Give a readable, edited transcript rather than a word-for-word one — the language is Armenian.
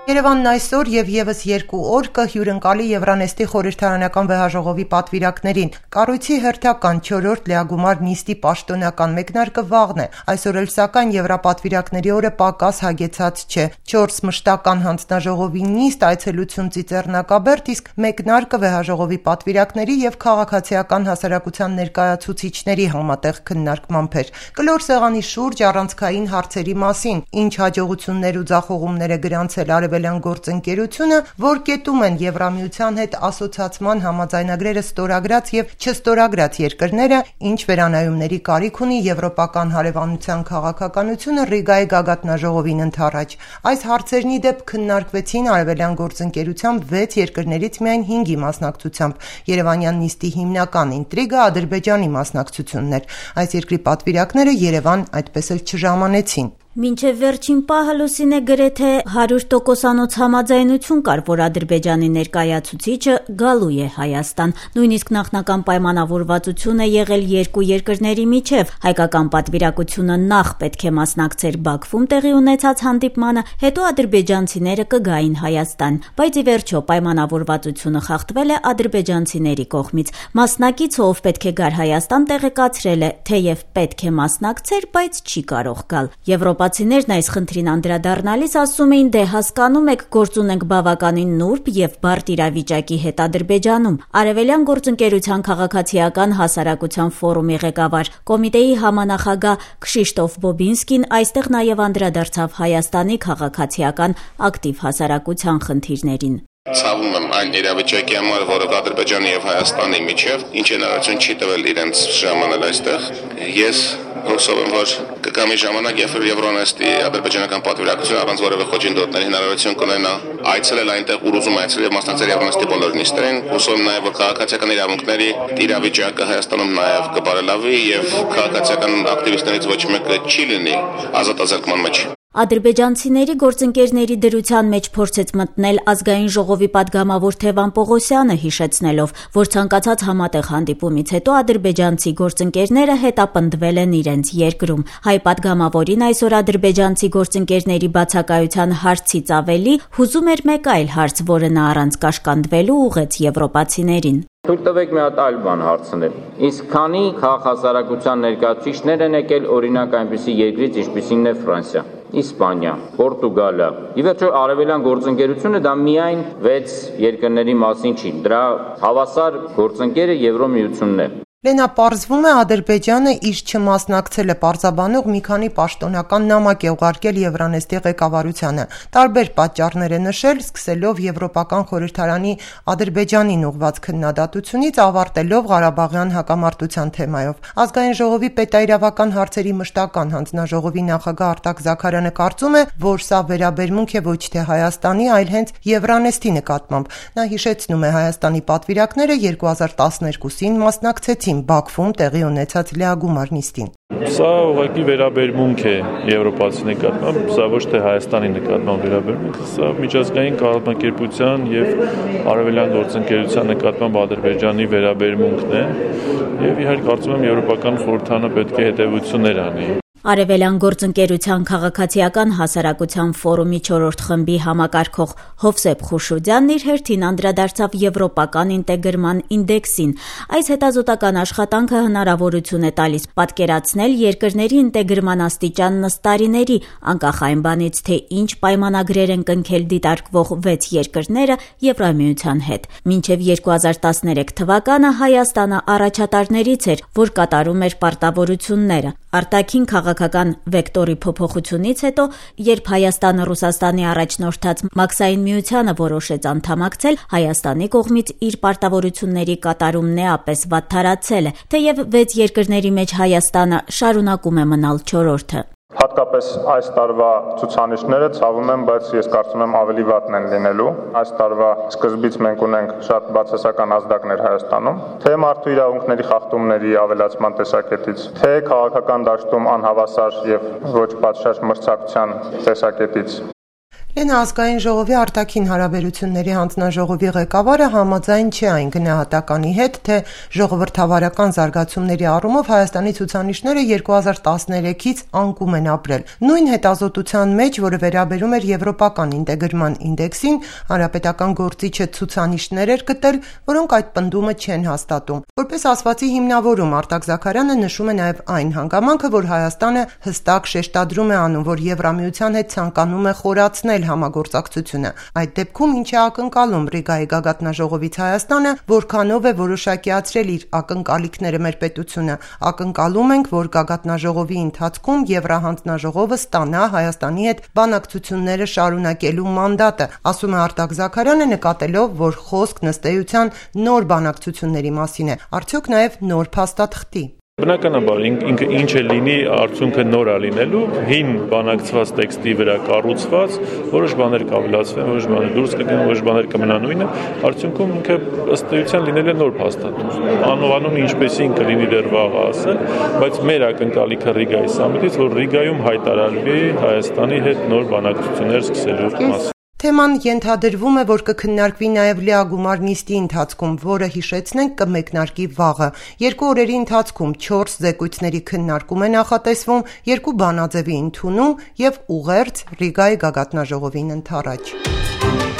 Երևանն այսօր եւ եւս 2 օր կհյուրընկալի Եվրանեստի խորհրդարանական վեհաժողովի պատվիրակներին։ Կառույցի հերթական 4-րդ լիագումար նիստի պաշտոնական մեկնարկը վաղն է։ Այսօր էլ սակայն Եվրապատվիրակների օրը պակաս հագեցած չէ։ 4 մշտական հանձնաժողովի նիստ, այցելություն Ծիծեռնակաբերդ, իսկ մեկնարկը վեհաժողովի պատվիրակների եւ քաղաքացիական հասարակության ներկայացուցիչների համատեղ քննարկմամբ էր։ Կլոր սեղանի շուրջ առանցքային հարցերի մասին, ինչ հաջողություններ ու ձախողումներ է գրանցել գործընկերությունը, որ կետում են Եվրամիության հետ ասոցիացման համաձայնագրերը ստորագրած եւ չստորագրած երկրները, ինչ վերանայումների կարիք ունի եվրոպական հարևանության քաղաքականությունը Ռիգայի գագաթնաժողովին ընդառաջ։ Այս հարցերն ի դեպ քննարկվեցին արևելյան գործընկերությամբ 6 երկրներից միայն 5-ի մասնակցությամբ։ Երևանյան նիստի հիմնական ինտրիգը Ադրբեջանի մասնակցությունն էր։ Այս երկրի պատվիրակները Երևան այդպես էլ չժամանեցին։ Մինչև վերջին պահը Լուսինե գրեթե 100%-անոց համաձայնություն կար, որ Ադրբեջանի ներկայացուցիչը գալու է Հայաստան։ Նույնիսկ նախնական պայմանավորվածություն է եղել երկու երկրների միջև։ Հայկական պատվիրակությունը նախ պետք է մասնակցեր Բաքվում տեղի ունեցած հանդիպմանը, հետո ադրբեջանցիները կգային Հայաստան։ Բայց ի վերջո պայմանավորվածությունը խախտվել է ադրբեջանցիների կողմից։ Մասնակիցը, ով պետք է գար Հայաստան, տեղեկացրել է, թեև պետք է մասնակցեր, բայց չի կարող գալ։ Եվրոպացիներն այս խնդրին անդրադառնալիս ասում էին, դե հասկանում եք, գործ ունենք բավականին նուրբ եւ բարդ իրավիճակի հետ Ադրբեջանում։ Արևելյան գործընկերության քաղաքացիական հասարակության ֆորումի ղեկավար, կոմիտեի համանախագահ Քշիշտոֆ Բոբինսկին այստեղ նաեւ անդրադարձավ Հայաստանի քաղաքացիական ակտիվ հասարակության խնդիրներին։ Ցավում եմ այն իրավիճակի համար, որը Ադրբեջանի եւ Հայաստանի միջև ինչ հնարավորություն չի տվել իրենց ժամանել այստեղ։ Ես հուսով եմ, որ կգա մի ժամանակ, երբ Եվրանեստի ադրբեջանական պատվիրակությունը առանց որևէ խոչընդոտների հնարավորություն կունենա այցելել այնտեղ, ուր ուզում այցելել եւ մասնակցել Եվրանեստի բոլոր նիստերին։ Հուսով եմ նաեւ, որ քաղաքացիական իրավունքների իրավիճակը Հայաստանում նաեւ կբարելավի եւ քաղաքացիական ակտիվիստներից ոչ մեկը չի լինի ազատազրկման մեջ։ Ադրբեջանցիների գործընկերների դրության մեջ փորձեց մտնել ազգային ժողովի падգամավոր Թևան Պողոսյանը, հիշեցնելով, որ ցանկացած համատեղ հանդիպումից հետո ադրբեջանցի գործընկերները հետապնդվել են իրենց երկրում։ Հայ падգամավորին այսօր ադրբեջանցի գործընկերների բացակայության հարցից ավելի հուզում էր մեկ այլ հարց, որը նա առանց կաշկանդվելու ուղղեց եվրոպացիներին։ Թույլ տվեք մի հատ այլ բան հարցնել։ Իսկ քանի քաղաքասարակության ներկայացուցիչներ են եկել օրինակ այնպիսի երկրից, ինչպիսին է Ֆրանսիա, Իսպանիա, Պորտուգալիա։ Ի վերջո արևելյան գործընկերությունը դա միայն 6 երկրների մասին չի։ Դրա հավասար գործընկերը Եվրոմիությունն է։ Լենա, պարզվում է Ադրբեջանը իր չմասնակցելը պարզաբանող մի քանի պաշտոնական նամակ է ուղարկել Եվրանեստի ղեկավարությանը։ Տարբեր պատճառներ է նշել, սկսելով Եվրոպական խորհրդարանի Ադրբեջանին ուղղված քննադատությունից, ավարտելով Ղարաբաղյան հակամարտության թեմայով։ Ազգային ժողովի պետաիրավական հարցերի մշտական հանձնաժողովի նախագահ Արտակ Զաքարյանը կարծում է, որ սա վերաբերմունք է ոչ թե Հայաստանի, այլ հենց Եվրանեստի նկատմամբ։ Նա հիշեցնում է Հայաստանի պատվիրակները 2012-ին մասնակցեցին Բաքվում տեղի ունեցած լիագումար նիստին։ Սա ուղղակի վերաբերմունք է եվրոպացի նկատմամբ, սա ոչ թե Հայաստանի նկատմամբ վերաբերմունք, սա միջազգային կազմակերպության եւ արևելյան գործընկերության նկատմամբ Ադրբեջանի վերաբերմունքն է եւ իհարկե կարծում եմ Եվրոպական խորհրդարանը պետք է հետեւություններ անի։ Արևելյան գործընկերության քաղաքացիական հասարակության ֆորումի 4-րդ խմբի համակարգող Հովսեփ Խուշուդյանն իր հերթին անդրադարձավ եվրոպական ինտեգրման ինդեքսին։ Այս հետազոտական աշխատանքը հնարավորություն է տալիս պատկերացնել երկրների ինտեգրման աստիճանն ըստ տարիների, անկախ այն բանից, թե ինչ պայմանագրեր են կնքել դիտարկվող 6 երկրները Եվրամիության հետ։ Մինչև 2013 թվականը Հայաստանը առաջատարներից էր, որ կատարում էր պարտավորությունները։ Արտաքին քաղաքական վեկտորի փոփոխությունից հետո, երբ Հայաստանը Ռուսաստանի առաջնորդած Մաքսային միությանը որոշեց անդամակցել, Հայաստանի կողմից իր պարտավորությունների կատարումն էապես վատթարացել է, թեև 6 երկրների մեջ Հայաստանը շարունակում է մնալ 4-րդը։ Հատկապես այս տարվա ցուցանիշները ցավում եմ, բայց ես կարծում եմ ավելի վատն են լինելու։ Այս տարվա սկզբից մենք ունենք շատ բացասական ազդակներ Հայաստանում, թե մարդու իրավունքների խախտումների ավելացման տեսակետից, թե քաղաքական դաշտում անհավասար եւ ոչ պատշաճ մրցակցության տեսակետից։ Լենա ազգային ժողովի արտաքին հարաբերությունների հանձնաժողովի ղեկավարը համաձայն չէ այն գնահատականի հետ, թե ժողովրդավարական զարգացումների առումով Հայաստանի ցուցանիշները 2013-ից անկում են ապրել։ Նույն հետազոտության մեջ, որը վերաբերում էր եվրոպական ինտեգրման ինդեքսին, հանրապետական գործիչը ցուցանիշներ էր գտել, որոնք այդ պնդումը չեն հաստատում։ Որպես ասվածի հիմնավորում Արտակ Զաքարյանը նշում է նաև այն հանգամանքը, որ Հայաստանը հստակ շեշտադրում է անում, որ Եվրամիության հետ ցանկանում է խորացնել համագործակցությունը։ Այդ դեպքում ինչ է ակնկալում Ռիգայի գագաթնաժողովից Հայաստանը, որքանով է որոշակիացրել իր ակնկալիքները մեր պետությունը։ Ակնկալում ենք, որ գագաթնաժողովի ընթացքում Եվրահանձնաժողովը ստանա Հայաստանի հետ բանակցությունները շարունակելու մանդատը, ասում է Արտակ Զաքարյանը, նկատելով, որ խոսքն ըստ էության նոր բանակցությունների մասին է, արդյոք նաև նոր փաստաթղթի։ Բնականաբար ինքը ինչ է լինի, արդյունքը նոր է լինելու, հին բանակցված տեքստի վրա կառուցված, որոշ բաներ կավելացվեն, որոշ բաներ դուրս կգան, որոշ բաներ կմնա նույնը, արդյունքում ինքը ըստ էության լինել է նոր փաստաթուղթ։ Անողանում ինչպեսին կլինի դեռ վաղը ասել, բայց մեր ակնկալիքը Ռիգայի սամիտից, որ Ռիգայում հայտարարվի Հայաստանի հետ նոր բանակցություններ սկսելու մասին։ Թեման ենթադրվում է, որ կքննարկվի նաև լիագումար նիստի ընթացքում, որը հիշեցնենք կմեկնարկի վաղը։ 2 օրերի ընթացքում 4 զեկույցների քննարկում է նախատեսվում, 2 բանաձևի ընդունում եւ ուղերձ Ռիգայի գագաթնաժողովին ընդառաջ։